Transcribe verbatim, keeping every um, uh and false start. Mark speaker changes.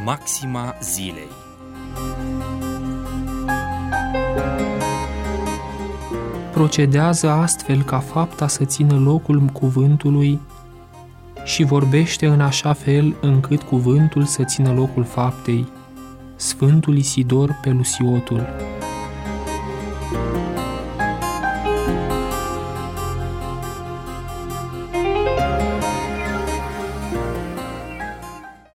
Speaker 1: Maxima zilei.
Speaker 2: Procedează astfel ca fapta să țină locul cuvântului și vorbește în așa fel încât cuvântul să țină locul faptei. Sfântul Isidor Pelusiotul.